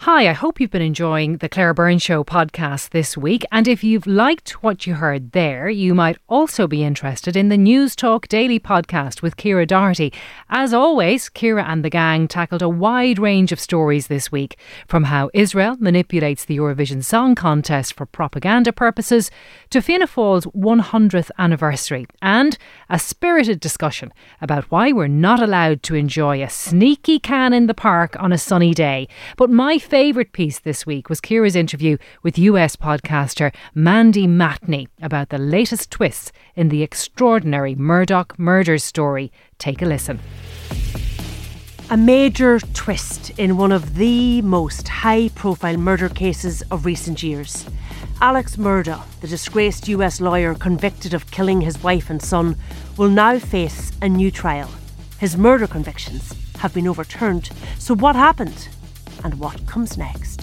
Hi, I hope you've been enjoying the Claire Byrne Show podcast this week. And if you've liked what you heard there, you might also be interested in the News Talk Daily podcast with Ciara Doherty. As always, Ciara and the gang tackled a wide range of stories this week, from how Israel manipulates the Eurovision Song Contest for propaganda purposes to Fianna Fáil's 100th anniversary, and a spirited discussion about why we're not allowed to enjoy a sneaky can in the park on a sunny day. But my favourite piece this week was Ciara's interview with US podcaster Mandy Matney about the latest twists in the extraordinary Murdoch murders story. Take a listen. A major twist in one of the most high-profile murder cases of recent years. Alex Murdaugh, the disgraced US lawyer convicted of killing his wife and son, will now face a new trial. His murder convictions have been overturned. So what happened? And what comes next?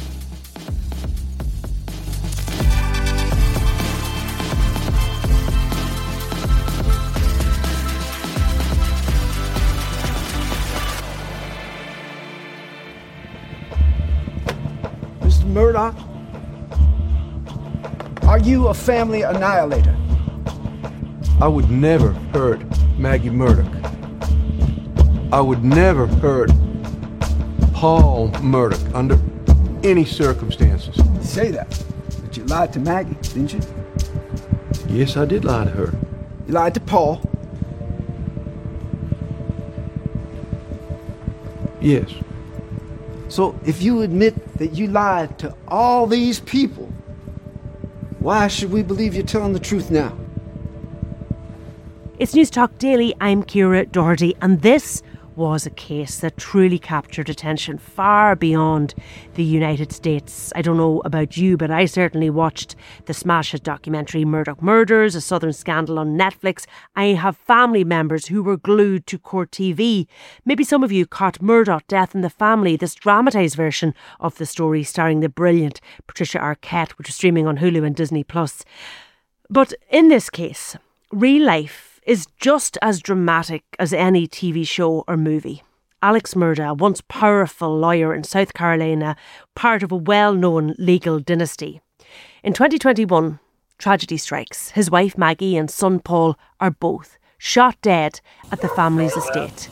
Mr. Murdoch, are you a family annihilator? I would never hurt Maggie Murdoch. I would never hurt Paul Murdoch under any circumstances. You say that, but you lied to Maggie, didn't you? Yes, I did lie to her. You lied to Paul. Yes. So if you admit that you lied to all these people, why should we believe you're telling the truth now? It's News Talk Daily. I'm Ciara Doherty, and this was a case that truly captured attention far beyond the United States. I don't know about you, but I certainly watched the smash hit documentary Murdoch Murders, a Southern Scandal on Netflix. I have family members who were glued to Court TV. Maybe some of you caught Murdoch Death in the Family, this dramatised version of the story starring the brilliant Patricia Arquette, which is streaming on Hulu and Disney+. But in this case, real life is just as dramatic as any TV show or movie. Alex Murdaugh, once powerful lawyer in South Carolina, part of a well-known legal dynasty. In 2021, tragedy strikes. His wife Maggie and son Paul are both shot dead at the family's estate.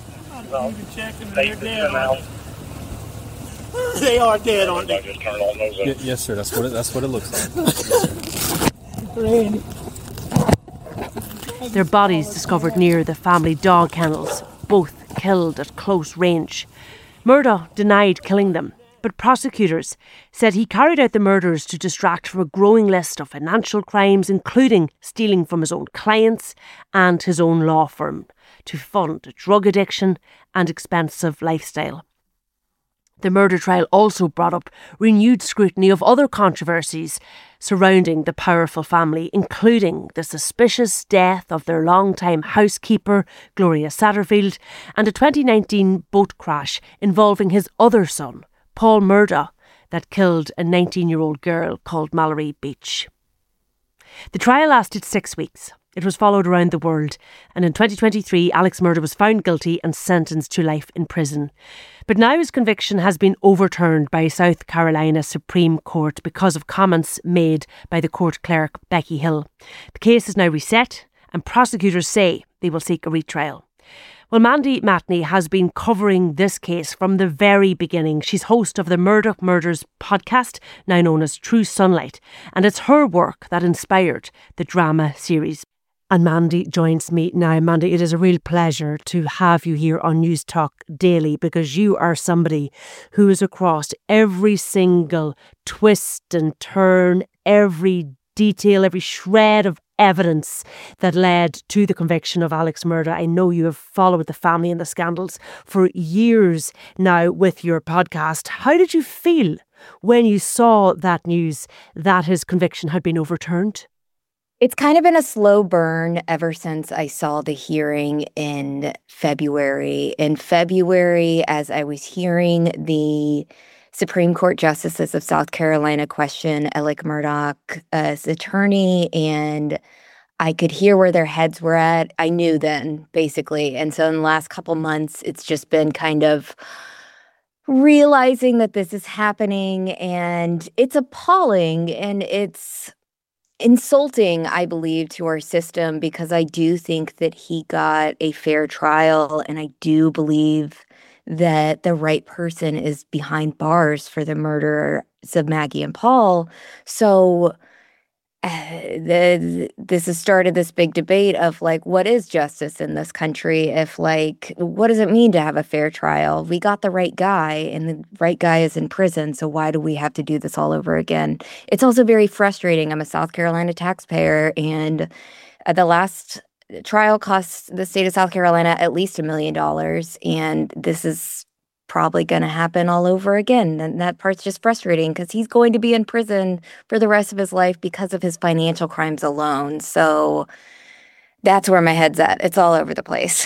They are dead, aren't they? Yes, sir. That's what it looks like. Their bodies discovered near the family dog kennels, both killed at close range. Murdaugh denied killing them, but prosecutors said he carried out the murders to distract from a growing list of financial crimes, including stealing from his own clients and his own law firm to fund a drug addiction and expensive lifestyle. The murder trial also brought up renewed scrutiny of other controversies surrounding the powerful family, including the suspicious death of their longtime housekeeper, Gloria Satterfield, and a 2019 boat crash involving his other son, Paul Murdaugh, that killed a 19-year-old girl called Mallory Beach. The trial lasted 6 weeks. It was followed around the world, and in 2023, Alex Murdaugh was found guilty and sentenced to life in prison. But now his conviction has been overturned by South Carolina Supreme Court because of comments made by the court clerk Becky Hill. The case is now reset, and prosecutors say they will seek a retrial. Well, Mandy Matney has been covering this case from the very beginning. She's host of the Murdoch Murders podcast, now known as True Sunlight, and it's her work that inspired the drama series. And Mandy joins me now. Mandy, it is a real pleasure to have you here on News Talk Daily, because you are somebody who is across every single twist and turn, every detail, every shred of evidence that led to the conviction of Alex Murdaugh. I know you have followed the family and the scandals for years now with your podcast. How did you feel when you saw that news that his conviction had been overturned? It's kind of been a slow burn ever since I saw the hearing in February. In February, as I was hearing the Supreme Court justices of South Carolina question Alec Murdaugh's attorney, and I could hear where their heads were at, I knew then, basically. And so in the last couple months, it's just been kind of realizing that this is happening, and it's appalling and it's insulting, I believe, to our system, because I do think that he got a fair trial, and I do believe that the right person is behind bars for the murders of Maggie and Paul. So this has started this big debate of like, what is justice in this country? If like, what does it mean to have a fair trial? We got the right guy, and the right guy is in prison. So why do we have to do this all over again? It's also very frustrating. I'm a South Carolina taxpayer, and the last trial cost the state of South Carolina at least $1 million. And this is probably going to happen all over again. And that part's just frustrating because he's going to be in prison for the rest of his life because of his financial crimes alone. So that's where my head's at. It's all over the place.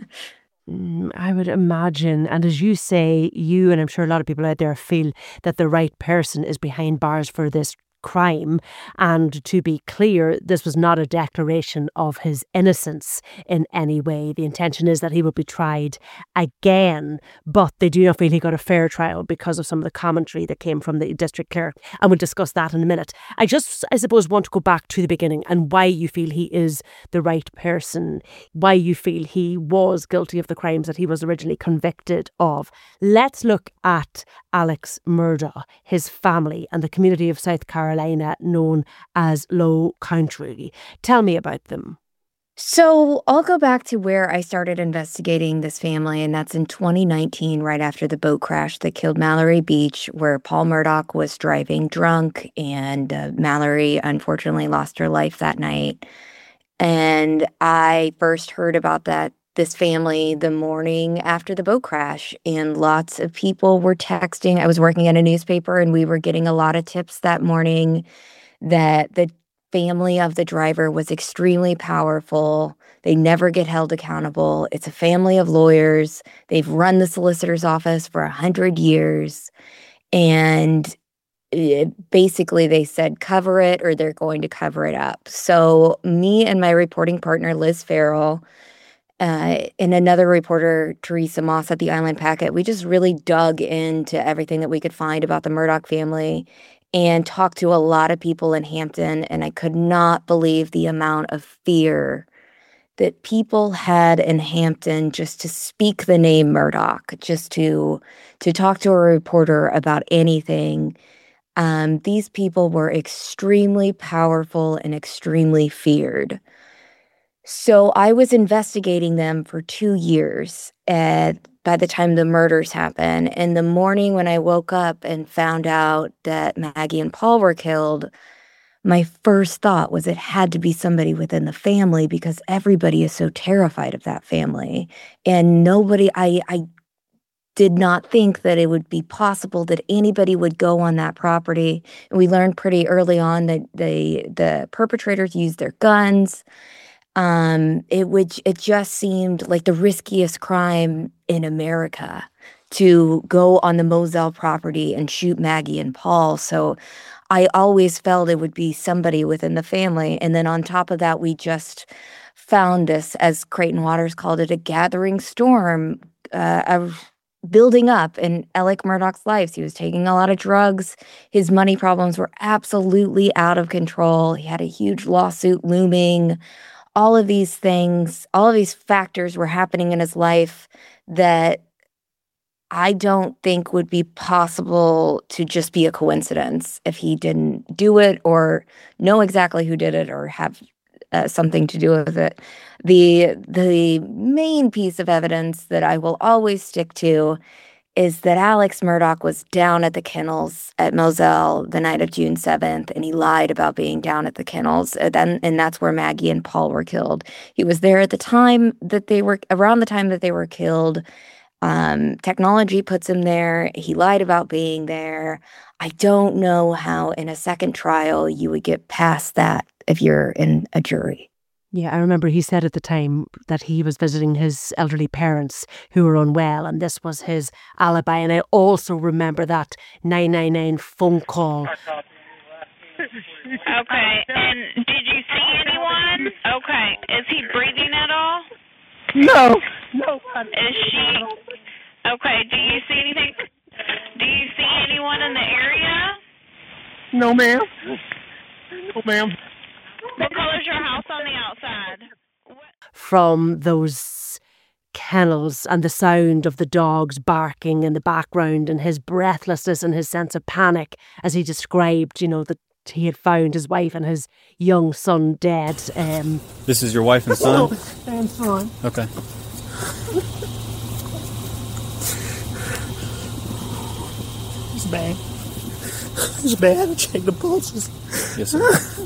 I would imagine, and as you say, you and I'm sure a lot of people out there feel that the right person is behind bars for this crime. And to be clear, this was not a declaration of his innocence in any way. The intention is that he will be tried again, but they do not feel he got a fair trial because of some of the commentary that came from the district clerk. And we'll discuss that in a minute. I suppose, want to go back to the beginning and why you feel he is the right person, why you feel he was guilty of the crimes that he was originally convicted of. Let's look at Alex Murdaugh, his family, and the community of South Carolina known as Low Country. Tell me about them. So I'll go back to where I started investigating this family, and that's in 2019, right after the boat crash that killed Mallory Beach, where Paul Murdaugh was driving drunk, and Mallory unfortunately lost her life that night. And I first heard about this family the morning after the boat crash, and lots of people were texting. I was working at a newspaper, and we were getting a lot of tips that morning that the family of the driver was extremely powerful. They never get held accountable. It's a family of lawyers. They've run the solicitor's office for 100 years. And basically they said, cover it or they're going to cover it up. So me and my reporting partner, Liz Farrell, and another reporter, Teresa Moss at the Island Packet, we just really dug into everything that we could find about the Murdaugh family and talked to a lot of people in Hampton. And I could not believe the amount of fear that people had in Hampton just to speak the name Murdaugh, just to talk to a reporter about anything. These people were extremely powerful and extremely feared. So I was investigating them for 2 years by the time the murders happened. And the morning when I woke up and found out that Maggie and Paul were killed, my first thought was it had to be somebody within the family, because everybody is so terrified of that family. And I did not think that it would be possible that anybody would go on that property. And we learned pretty early on that the perpetrators used their guns. It just seemed like the riskiest crime in America to go on the Moselle property and shoot Maggie and Paul. So I always felt it would be somebody within the family. And then on top of that, we just found this, as Creighton Waters called it, a gathering storm of building up in Alec Murdaugh's life. He was taking a lot of drugs. His money problems were absolutely out of control. He had a huge lawsuit looming. All of these things, all of these factors were happening in his life that I don't think would be possible to just be a coincidence if he didn't do it or know exactly who did it or have something to do with it. The main piece of evidence that I will always stick to is that Alex Murdaugh was down at the kennels at Moselle the night of June 7th, and he lied about being down at the kennels. And that's where Maggie and Paul were killed. He was there at the time that around the time that they were killed. Technology puts him there. He lied about being there. I don't know how in a second trial you would get past that if you're in a jury. Yeah, I remember he said at the time that he was visiting his elderly parents who were unwell, and this was his alibi. And I also remember that 999 phone call. Okay, and did you see anyone? Okay, is he breathing at all? No. Is she? Okay, do you see anything? Do you see anyone in the area? No, ma'am. No, ma'am. What color's your house on the outside? From those kennels and the sound of the dogs barking in the background and his breathlessness and his sense of panic as he described, that he had found his wife and his young son dead. This is your wife and son? And son. Okay. It's bad. It's bad. Check the pulses. Yes, sir.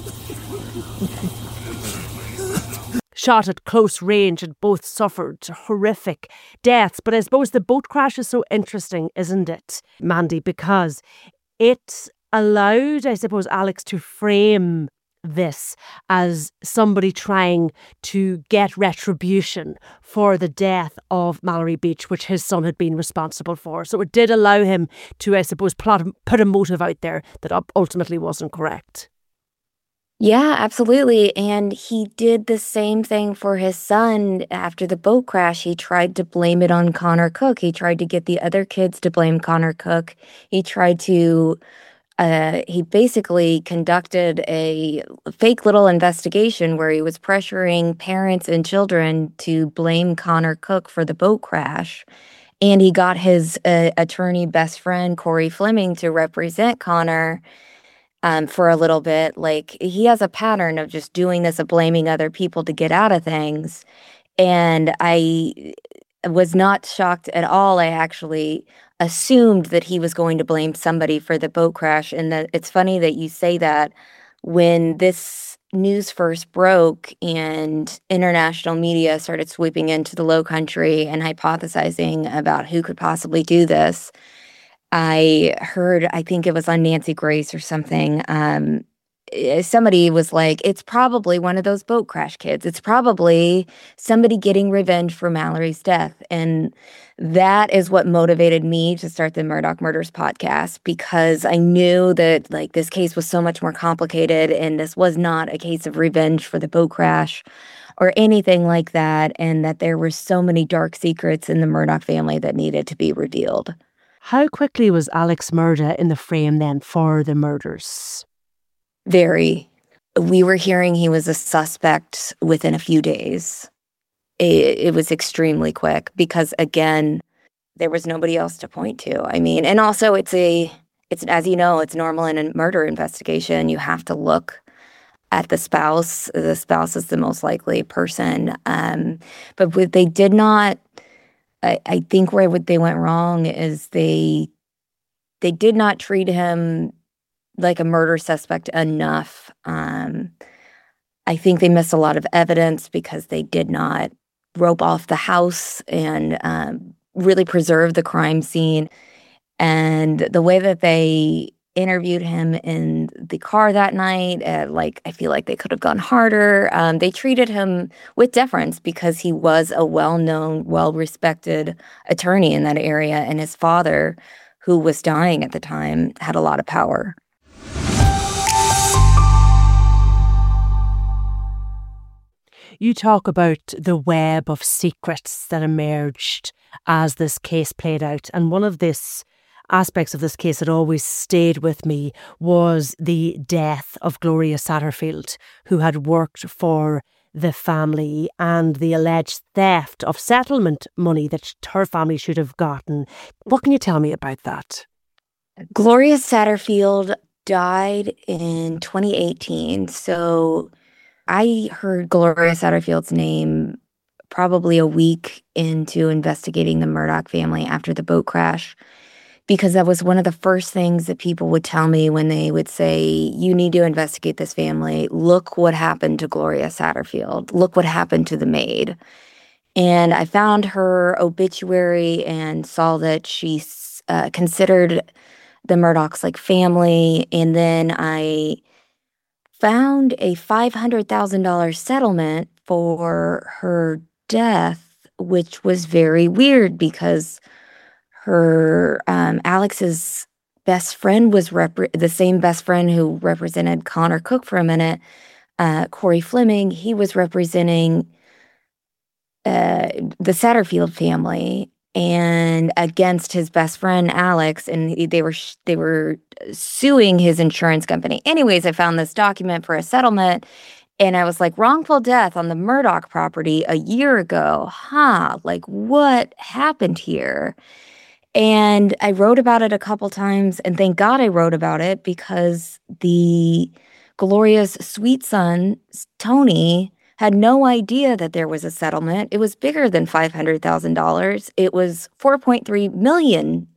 Shot at close range and both suffered horrific deaths. But I suppose the boat crash is so interesting, isn't it, Mandy? Because it allowed, I suppose, Alex to frame this as somebody trying to get retribution for the death of Mallory Beach, which his son had been responsible for. So it did allow him to, I suppose, put a motive out there that ultimately wasn't correct. Yeah, absolutely. And he did the same thing for his son after the boat crash. He tried to blame it on Connor Cook. He tried to get the other kids to blame Connor Cook. He tried to he basically conducted a fake little investigation where he was pressuring parents and children to blame Connor Cook for the boat crash. And he got his attorney best friend, Corey Fleming, to represent Connor for a little bit. Like, he has a pattern of just doing this, of blaming other people to get out of things. And I was not shocked at all. I actually assumed that he was going to blame somebody for the boat crash. And that it's funny that you say that. When this news first broke and international media started sweeping into the Low Country and hypothesizing about who could possibly do this, I heard, I think it was on Nancy Grace or something, somebody was like, it's probably one of those boat crash kids. It's probably somebody getting revenge for Mallory's death. And that is what motivated me to start the Murdaugh Murders podcast, because I knew that this case was so much more complicated, and this was not a case of revenge for the boat crash or anything like that, and that there were so many dark secrets in the Murdaugh family that needed to be revealed. How quickly was Alex Murdaugh in the frame then for the murders? Very. We were hearing he was a suspect within a few days. It was extremely quick because, again, there was nobody else to point to. I mean, and also it's as you know, it's normal in a murder investigation. You have to look at the spouse. The spouse is the most likely person. But what they did not, I think where they went wrong is they did not treat him like a murder suspect enough. I think they missed a lot of evidence because they did not rope off the house and really preserve the crime scene. And the way that they interviewed him in the car that night, I feel like they could have gone harder. They treated him with deference because he was a well-known, well-respected attorney in that area, and his father, who was dying at the time, had a lot of power. You talk about the web of secrets that emerged as this case played out. And one of these aspects of this case that always stayed with me was the death of Gloria Satterfield, who had worked for the family, and the alleged theft of settlement money that her family should have gotten. What can you tell me about that? Gloria Satterfield died in 2018. So I heard Gloria Satterfield's name probably a week into investigating the Murdaugh family after the boat crash, because that was one of the first things that people would tell me when they would say, you need to investigate this family. Look what happened to Gloria Satterfield. Look what happened to the maid. And I found her obituary and saw that she considered the Murdaughs like family. And then I found a $500,000 settlement for her death, which was very weird because her Alex's best friend was the same best friend who represented Connor Cook for a minute, Corey Fleming. He was representing the Satterfield family, and against his best friend Alex, and they were suing his insurance company. Anyways, I found this document for a settlement, and I was like, wrongful death on the Murdaugh property a year ago. Like, what happened here? And I wrote about it a couple times, and thank God I wrote about it, because the Gloria's sweet son, Tony, had no idea that there was a settlement. It was bigger than $500,000. It was $4.3 million.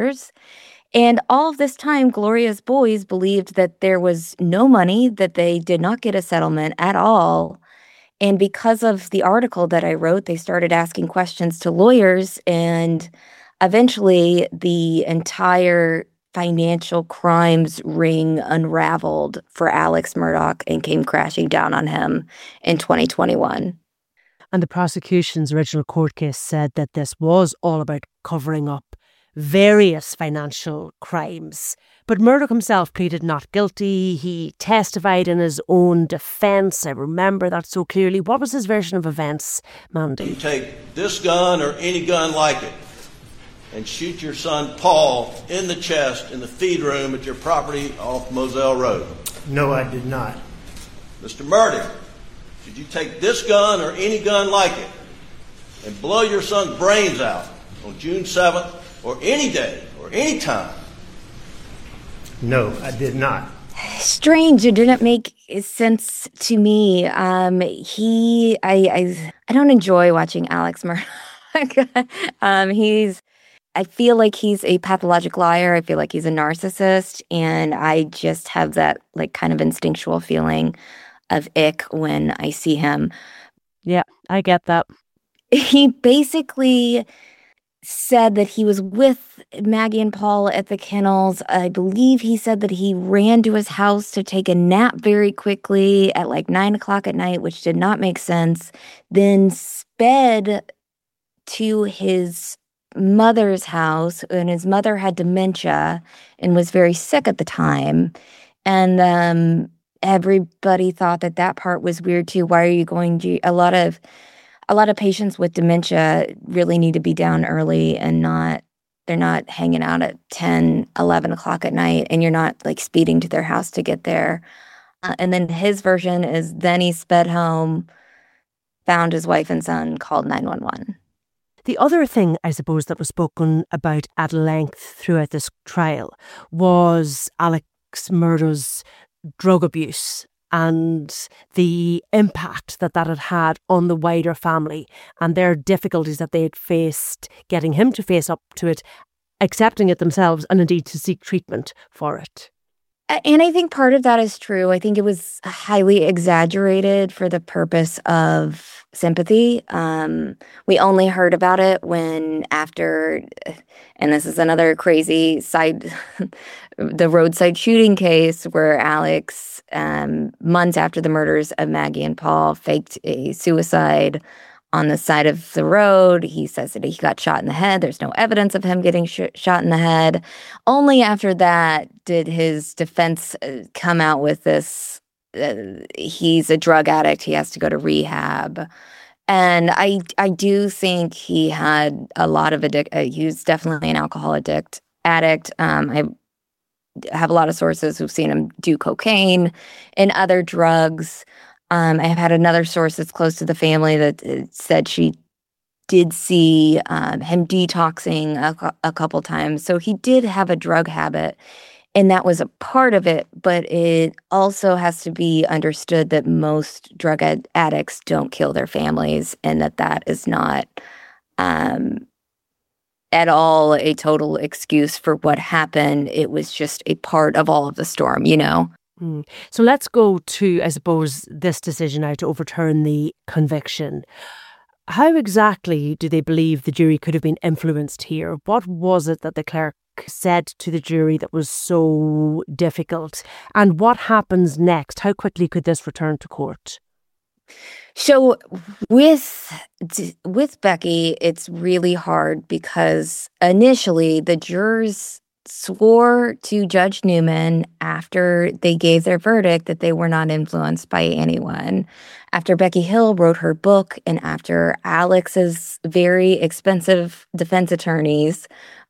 And all of this time, Gloria's boys believed that there was no money, that they did not get a settlement at all. And because of the article that I wrote, they started asking questions to lawyers, and eventually the entire financial crimes ring unraveled for Alex Murdaugh and came crashing down on him in 2021. And the prosecution's original court case said that this was all about covering up various financial crimes. But Murdaugh himself pleaded not guilty. He testified in his own defence. I remember that so clearly. What was his version of events, Mandy? You take this gun or any gun like it and shoot your son Paul in the chest in the feed room at your property off Moselle Road. No, I did not. Mr. Murdaugh, did you take this gun or any gun like it and blow your son's brains out on June 7th or any day or any time? No, I did not. Strange. It didn't make sense to me. I don't enjoy watching Alex Murdaugh. I feel like he's a pathologic liar. I feel like he's a narcissist. And I just have that like kind of instinctual feeling of ick when I see him. Yeah, I get that. He basically said that he was with Maggie and Paul at the kennels. I believe he said that he ran to his house to take a nap very quickly at like 9 o'clock at night, which did not make sense. Then sped to his mother's house, and his mother had dementia and was very sick at the time. And everybody thought that part was weird too. Why are you going to a lot of patients with dementia really need to be down early, and they're not hanging out at 10, 11 o'clock at night, and you're not like speeding to their house to get there. And then his version is then he sped home, found his wife and son, called 911. The other thing, I suppose, that was spoken about at length throughout this trial was Alex Murdaugh's drug abuse and the impact that had had on the wider family and their difficulties that they had faced getting him to face up to it, accepting it themselves, and indeed to seek treatment for it. And I think part of that is true. I think it was highly exaggerated for the purpose of sympathy. We only heard about it when after, and this is another crazy side, the roadside shooting case where Alex, months after the murders of Maggie and Paul, faked a suicide on the side of the road. He says that he got shot in the head. There's no evidence of him getting shot in the head. Only after that did his defense come out with this, he's a drug addict, he has to go to rehab. And I do think he had a lot of he was definitely an alcohol addict. I have a lot of sources who've seen him do cocaine and other drugs. I have had another source that's close to the family that said she did see him detoxing a couple times. So he did have a drug habit, and that was a part of it. But it also has to be understood that most drug addicts don't kill their families, and that is not at all a total excuse for what happened. It was just a part of all of the storm, you know? So let's go to, I suppose, this decision now to overturn the conviction. How exactly do they believe the jury could have been influenced here? What was it that the clerk said to the jury that was so difficult? And what happens next? How quickly could this return to court? So with Becky, it's really hard because initially the jurors swore to Judge Newman after they gave their verdict that they were not influenced by anyone. After Becky Hill wrote her book and after Alex's very expensive defense attorneys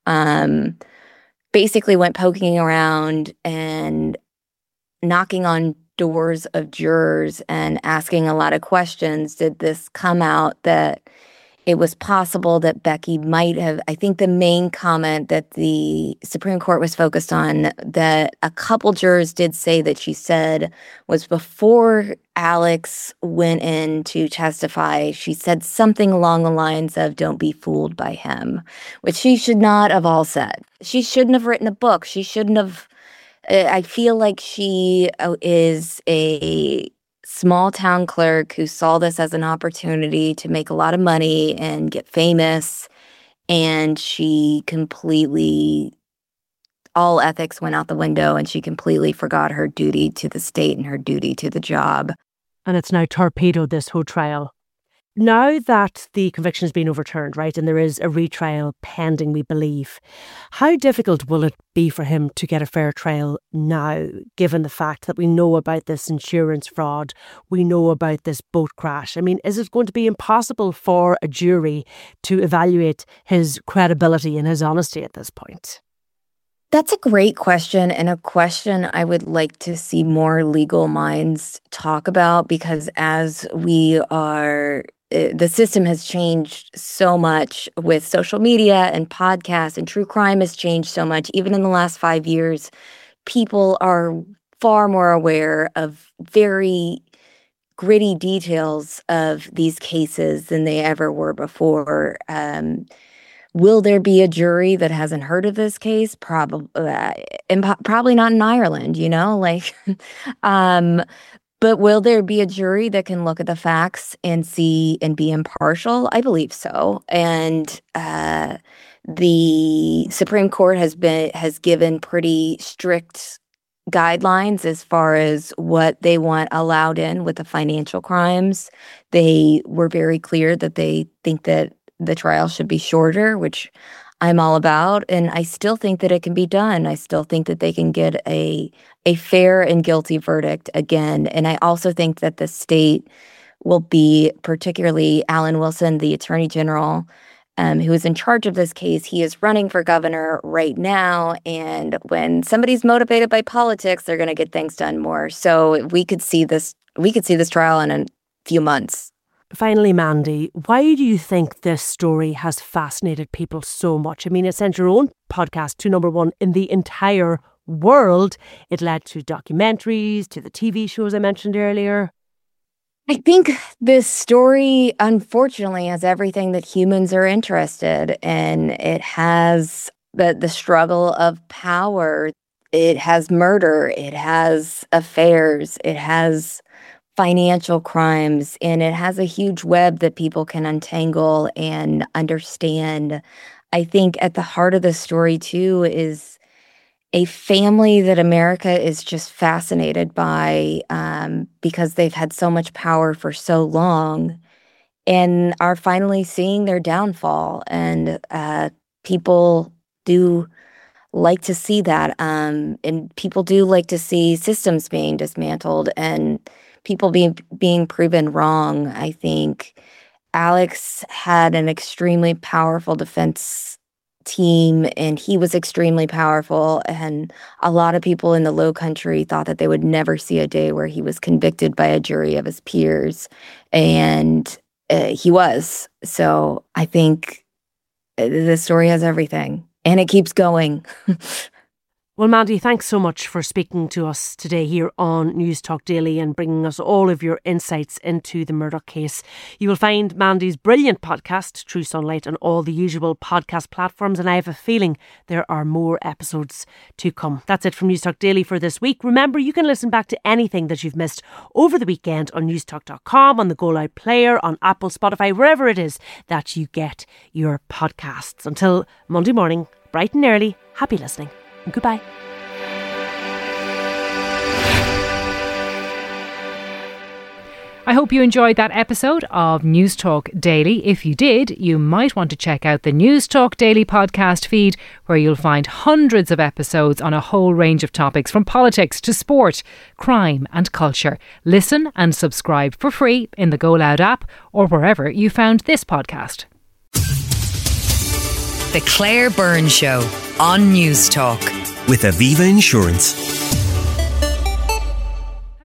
basically went poking around and knocking on doors of jurors and asking a lot of questions, did this come out that it was possible that Becky might have, I think the main comment that the Supreme Court was focused on that a couple jurors did say that she said was before Alex went in to testify, she said something along the lines of, don't be fooled by him, which she should not have all said. She shouldn't have written a book. She shouldn't have, I feel like she is a small town clerk who saw this as an opportunity to make a lot of money and get famous. And she completely, all ethics went out the window and she completely forgot her duty to the state and her duty to the job. And it's now torpedoed this whole trial. Now that the conviction has been overturned, right, and there is a retrial pending, we believe, how difficult will it be for him to get a fair trial now, given the fact that we know about this insurance fraud, we know about this boat crash? I mean, is it going to be impossible for a jury to evaluate his credibility and his honesty at this point? That's a great question, and a question I would like to see more legal minds talk about, because as we are, the system has changed so much with social media and podcasts, and true crime has changed so much. Even in the last 5 years, people are far more aware of very gritty details of these cases than they ever were before. Will there be a jury that hasn't heard of this case? Probably not in Ireland, you know, like, but will there be a jury that can look at the facts and see and be impartial? I believe so. And the Supreme Court has given pretty strict guidelines as far as what they want allowed in with the financial crimes. They were very clear that they think that the trial should be shorter, which I'm all about. And I still think that it can be done. I still think that they can get a fair and guilty verdict again. And I also think that the state will be, particularly Alan Wilson, the Attorney General, who is in charge of this case. He is running for governor right now. And when somebody's motivated by politics, they're going to get things done more. So we could see this trial in a few months. Finally, Mandy, why do you think this story has fascinated people so much? I mean, it sent your own podcast to number one in the entire world. It led to documentaries, to the TV shows I mentioned earlier. I think this story, unfortunately, has everything that humans are interested in. It has the struggle of power. It has murder. It has affairs. It has financial crimes, and it has a huge web that people can untangle and understand. I think at the heart of the story, too, is a family that America is just fascinated by because they've had so much power for so long and are finally seeing their downfall. And people do like to see that. And people do like to see systems being dismantled and people being proven wrong. I think Alex had an extremely powerful defense team, and he was extremely powerful. And a lot of people in the Low Country thought that they would never see a day where he was convicted by a jury of his peers. And he was. So I think the story has everything, and it keeps going. Well, Mandy, thanks so much for speaking to us today here on Newstalk Daily and bringing us all of your insights into the Murdoch case. You will find Mandy's brilliant podcast, True Sunlight, on all the usual podcast platforms, and I have a feeling there are more episodes to come. That's it from Newstalk Daily for this week. Remember, you can listen back to anything that you've missed over the weekend on newstalk.com, on the Go Loud player, on Apple, Spotify, wherever it is that you get your podcasts. Until Monday morning, bright and early, happy listening. Goodbye. I hope hope you enjoyed that episode of News Talk Daily. If you did, you might want to check out the News Talk Daily podcast feed, where you'll find hundreds of episodes on a whole range of topics, from politics to sport, crime and culture. Listen and subscribe for free in the Go Loud app or wherever you found this podcast. The Claire Byrne Show on News Talk. With Aviva Insurance.